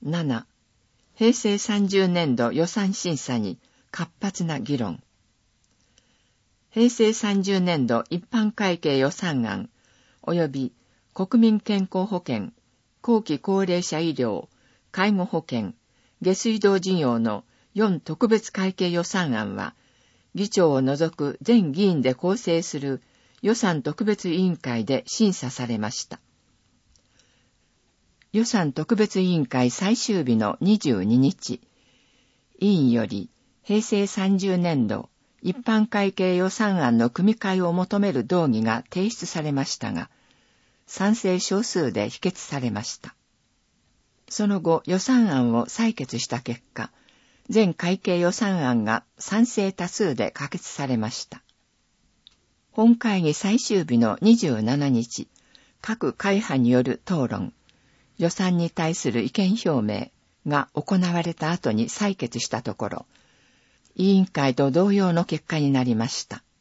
7、平成30年度予算審査に活発な議論。平成30年度一般会計予算案及び国民健康保険、後期高齢者医療、介護保険、下水道事業の4特別会計予算案は、議長を除く全議員で構成する予算特別委員会で審査されました。予算特別委員会最終日の22日、委員より平成30年度一般会計予算案の組み替えを求める動議が提出されましたが、賛成少数で否決されました。その後、予算案を採決した結果、全会計予算案が賛成多数で可決されました。本会議最終日の27日、各会派による討論、予算に対する意見表明が行われた後に採決したところ、委員会と同様の結果になりました。